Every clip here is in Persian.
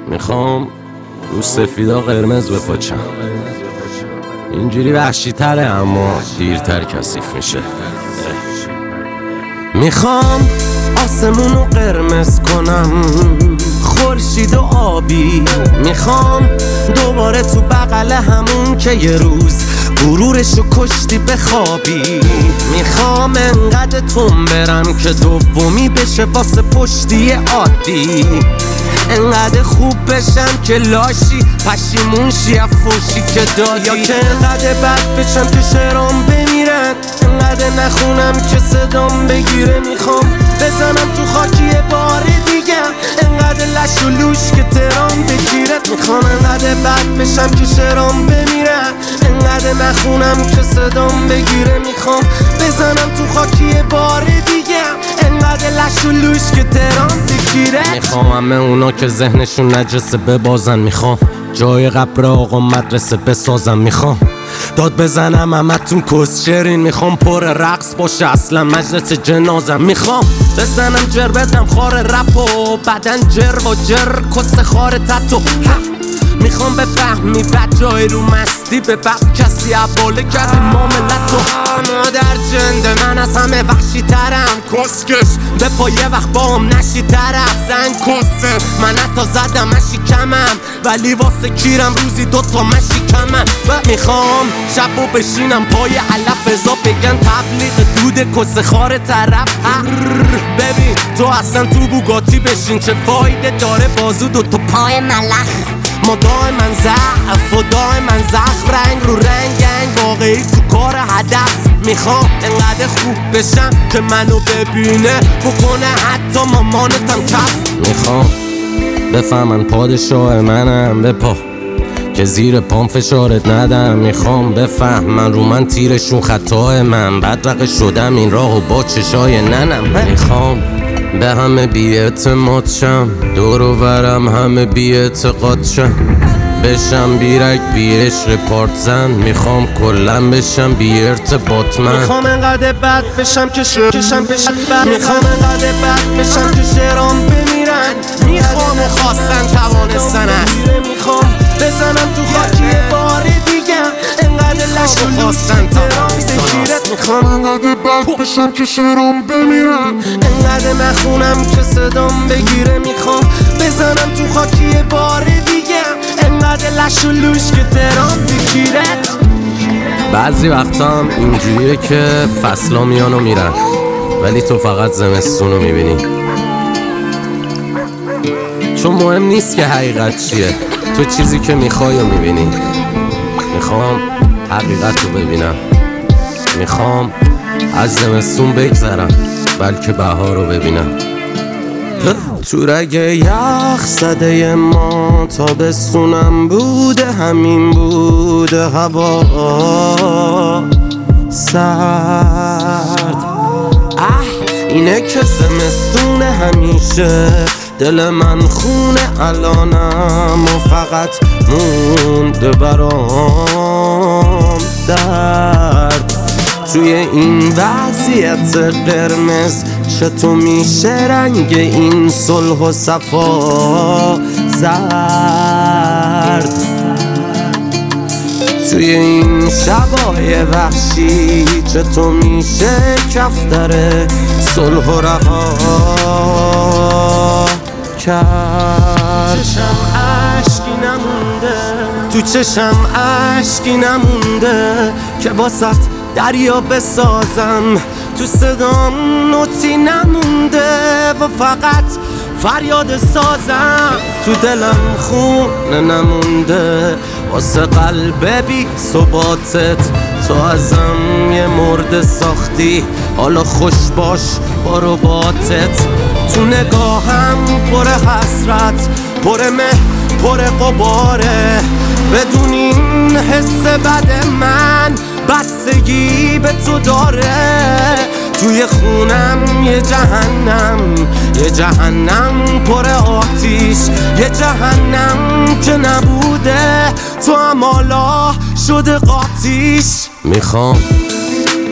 میخوام رو سفیدا قرمز بپاچم، اینجوری وحشی تره اما دیرتر کثیف میشه. میخوام آسمونو قرمز کنم، خورشید و آبی. میخوام دوباره تو بغل همون که یه روز غرورشو کشتی بخوابی. میخوام انقدر تون برم که دومی بشه واسه پشتی عادی، انقدر خوب بشم که لاشی پشیمون شی افوشی که دادی، یا که انقدر بد بشم که شعرام بمیرن، انقدر نخونم که صدام بگیره. میخوام بزنم تو خاکی بار دیگه، انقدر لش و لوش که ترام بگیره. میخوام انقدر بد بشم که شعرام بمیرن، انقدر نخونم که صدام بگیره. میخوام بزنم تو خاکی بار دیگه، انقدر لش و لوش که ترام بگیره. میخوام همه اونا که ذهنشون نجسه ببازن، میخوام جای قبر آقا مدرسه بسازم، میخوام داد بزنم همتون کسچرین، میخوام پر رقص باشه اصلا مجلس جنازم. میخوام بزنم جر بدم خار رپ و بدن جر و جر کس خار تتو. میخوام بفهمی بد جای رو مستی به بد کسی عباله کردی معاملتو. مادر جنده من از همه وحشی ترم، کسکش به پایه وقت با هم نشی طرف زن کسه. من حتی زدم مشی کمم ولی واسه کیرم روزی دوتا مشی کمم. و میخوام شبو بشینم پای علف ازا بگن تبلیغ دود کس خار طرف. ببین تو اصلا تو بوگاتی بشین چه فایده داره بازو دوتا پای ملخ. ما دائما ضعف و دائما زخم، رنگ رو رنگ واقعی تو کار هدف. میخوام انقدر خوب بشم که منو ببینه بکنه حتی مامانتم کف. میخوام بفهمن پادشاه منم بپا که زیر پام فشارت ندم. میخوام بفهمن رو من تیرشون خطای من، بدرقه شدم این راهو با چشای ننم. میخوام به همه بی‌اعتماد شم، دور و برم همه بی‌اعتقاد شم، بشم بیرک بی عشق پارتزن. میخوام کلن بشم بی ارتباط من. میخوام انقدر بد بشم که شرکشم بشم بد. میخوام انقدر بد بشم که شعرام بمیرن. میخوام و خواستن توانستن است. میخوام بزنم تو خاکی بار دیگه، انقدر لش و خواستن توانستن. میخوام انقدر بد بشم که شعرام بمیرن، انقدر نخونم که صدام بگیره. میخوام بزنم تو خاکی بار دیگه، انقدر لش و لوش که ترام بگیره. بعضی وقتا هم اینجوریه که فصلا میان و میرن ولی تو فقط زمستون رو میبینی، چون مهم نیست که حقیقت چیه، تو چیزی که میخوای رو میبینی. میخوام حقیقت رو ببینم، میخوام از زمستون بگذرم بلکه بهار رو ببینم. تو رگ یخ زده ما تابستونم بوده، همین بوده هوا سرد. اینه که زمستون همیشه دل من خونه الانم و فقط مونده برام درد. توی این وضعیت قرمز چطور میشه رنگ این صلح و صفا زرد؟ توی این شبای وحشی چطور میشه کفتر صلح و رها کرد؟ چشم عشقی نمونده، تو چشم عشقی نمونده که واسط دریا بسازم، تو صدام نوتی نمونده و فقط فریاد سازم. تو دلم خونه نمونده واسه قلب بی ثباتت، تو ازم یه مرد ساختی حالا خوش باش با رباطت. تو نگاهم پر حسرت، پر مه، پر قباره، بدون این حس بد من بستگی به تو داره. توی خونم یه جهنم، یه جهنم پر آتیش، یه جهنم که نبوده تو هم حالا شده قاتیش. میخوام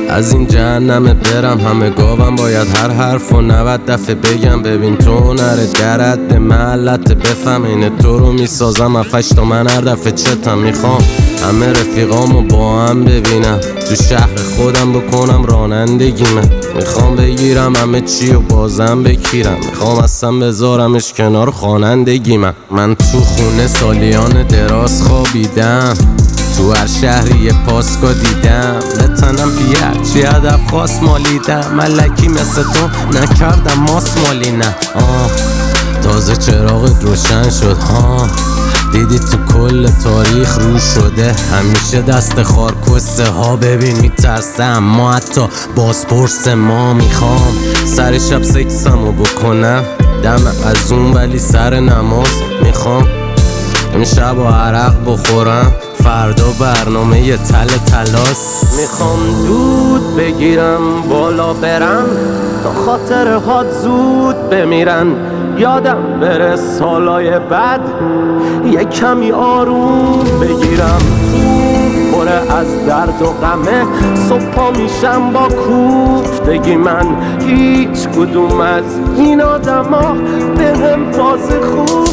از این جهنم برم همه گاوم باید هر حرف و 90 دفعه بگم ببین تو نره درد محلت بفهم اینه تو رو میسازم افش تا من هر دفعه چتم میخوام همه رفیقامو با هم ببینم تو شهر خودم بکنم رانندگیمه میخوام بگیرم همه چی و بازم بکیرم میخوام اصلا بذارمش کنار خوانندگیمه من تو خونه سالیان دراز خوابیدم تو هر شهری یه پاسکا دیدم بتنم بی هرچی هدف خواست مالیدم ملکی مثل تو نکردم ماس مالی نه تازه چراغت روشن شد دیدی تو کل تاریخ رو شده همیشه دست خارکسته ها ببین میترسه اما حتی بازپرس ما میخوام سر شب سکسمو بکنم دم از اون ولی سر نماز میخوام امشب و عرق بخورم فردا برنامه یه تلاس میخوام دود بگیرم بالا برم تا خاطرهات زود بمیرن یادم بره سالای بد یه کمی آروم بگیرم پره از درد و غمه صبحا میشم با کوفتگی من هیچ کدوم از این آدم ها به هم فاز خوب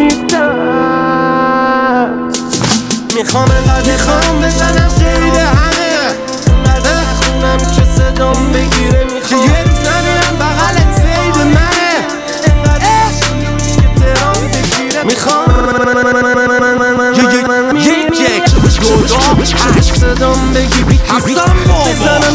نمیدن میخوام بزنم شهید همه خونم که صدام بگیره میخوام که یه روز نمیرم بغلت سید منه میخوام یک جدا صدام بگی حسن بابا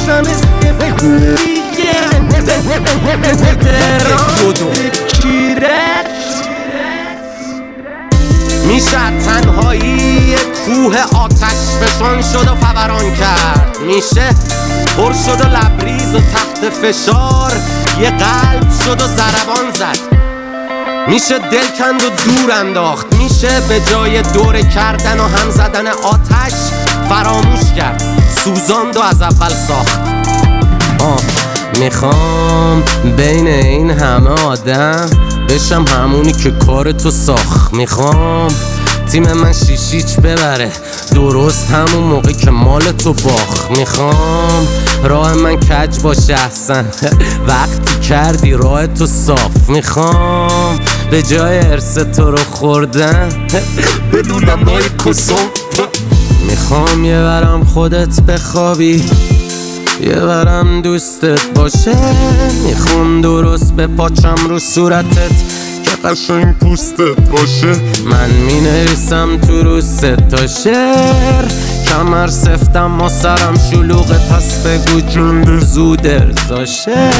میشه تنهایی کوه آتش فشان شد و فوران کرد میشه پر شد و لبریز و تحت فشار یه قلب شد و ضربان زد میشه دل کند و دور انداخت میشه به جای دور کردن و هم زدن آتش فراموش کرد سوزاند و از اول ساخت میخوام بین این همه آدم بشم همونی که کار تو ساخت میخوام تیم من شیشیچ ببره درست همون موقع که مال تو باخت میخوام راه من کج باشه احسن وقتی کردی راه تو صاف میخوام به جای ارث تو رو خوردن بدونم نای کسم میخوام یه برم خودت بخوابی یه برم دوستت باشه میخوام درست به پاچم رو صورتت که قشنگ پوستت باشه من مینویسم تو رو 3 تا شعر کمر سفتم ما سرم شلوغه پس بگو جون زود ارزاشه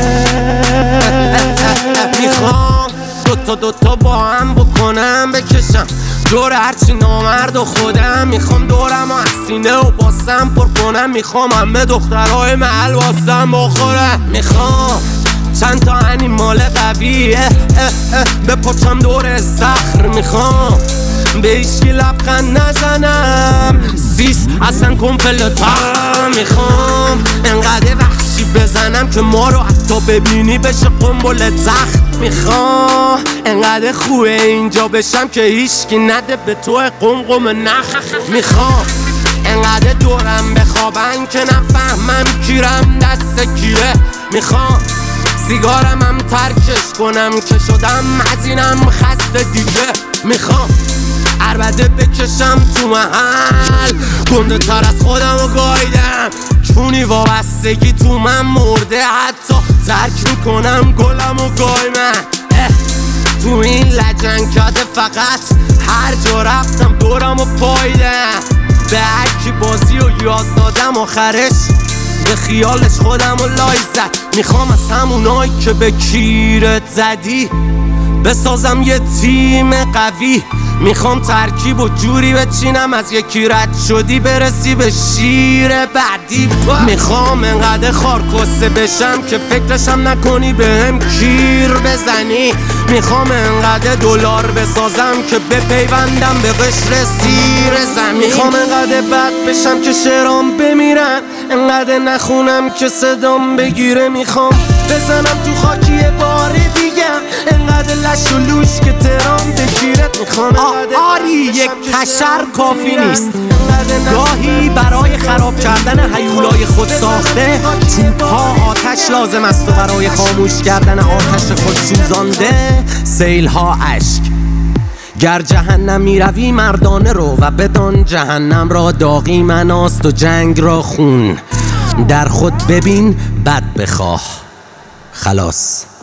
میخوام دوتا با هم بکنم بکشم دور هرچی نامرد و خودم میخوام دورم و از سینه و باسم پر کنم میخوام همه دخترهای محل واسم بخورم میخوام چند تا انیمال قویه بپاچم دور صخر میخوام به هیچکی لبخند نزنم سیس اصلا کمپل تخم میخوام انقدر وحشی بزنم که ما رو حتی ببینی بشه قنبل زخم میخوام انقدر خوبه اینجا بشم که هیچکی نده به تو قمقم نخ میخوام انقدر دورم بخوابن که نفهمم کیرم دست کیه میخوام سیگارم هم ترکش کنم که شدم مزینم خسته دیگه میخوام عربده بکشم تو محل گنده تر از خودم و گایدم چونی وابستگی تو من مرده حتی ترک میکنم گلم و گای من تو این لجنکده فقط هر جا رفتم دورم و پایدم به هرکی بازی رو یاد دادم آخرش به خیالش خودم و لای زد میخوام از همونایی که به کیرت زدی بسازم یه تیم قوی میخوام ترکیب و جوری بچینم از یکی رد شدی برسی به شیر بعدی میخوام انقدر خارکسته بشم که فکرشم نکنی بهم کیر بزنی میخوام انقدر دلار بسازم که بپیوندم به قشر سیر زمین میخوام انقدر بد بشم که شعرام بمیرن انقدر نخونم که صدام بگیره میخوام بزنم تو خاکی بار دیگم انقدر لش و لوش که ترام بگیرت میخوام آری یک کشر کافی نیست گاهی برای خراب کردن هیولای خود ساخته توپ‌ها آتش لازم است و برای خاموش کردن آتش خود سوزانده سیل‌ها اشک. گر جهنم می روی مردانه رو و بدان جهنم را داغی مناست و جنگ را خون. در خود ببین بد بخواه. خلاص.